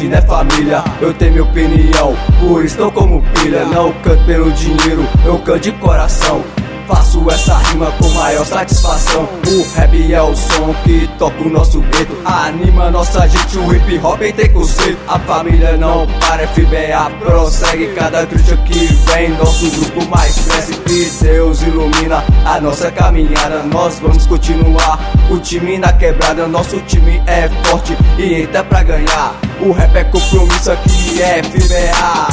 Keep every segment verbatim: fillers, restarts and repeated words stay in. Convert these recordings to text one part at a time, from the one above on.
amizade, né família? Eu tenho minha opinião, por isso tô como pilha. Não canto pelo dinheiro, eu canto de coração. Faço essa rima com maior satisfação. O rap é o som que toca o nosso gueto, anima nossa gente, o hip hop tem conceito. A família não para, F B A prossegue. Cada dia que vem, nosso grupo mais cresce. Que Deus ilumina a nossa caminhada. Nós vamos continuar, o time na quebrada. Nosso time é forte e entra pra ganhar. O rap é compromisso, aqui é F B A.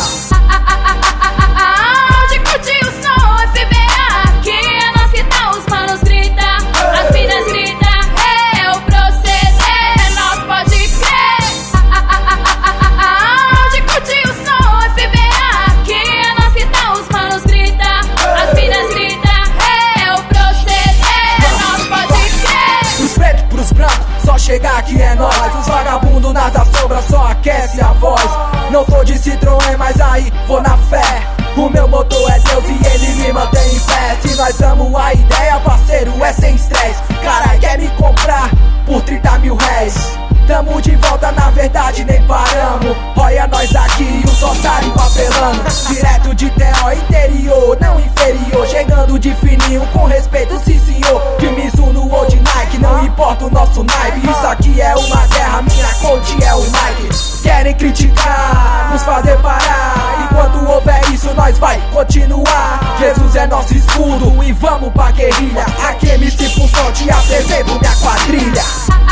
Só chegar aqui é nóis. Os vagabundos nas assombras só aquece a voz. Não tô de Citroën, mas aí vou na fé. O meu motor é Deus e ele me mantém em pé. Se nós damos a ideia, parceiro, é sem estresse. Carai, quer me comprar por trinta mil réis? Tamo de volta, na verdade nem paramos. Olha nós aqui, os otários papelando. Direto de T O, interior, não inferior. Chegando de fininho, com respeito, sim senhor. De Mizuno ou de Nike, não importa o nosso naipe. Isso aqui é uma guerra, minha coach é o Nike. Querem criticar, nos fazer parar. Enquanto houver isso, nós vai continuar. Jesus é nosso escudo e vamos pra guerrilha. Aqui M C Função, te apresento minha quadrilha.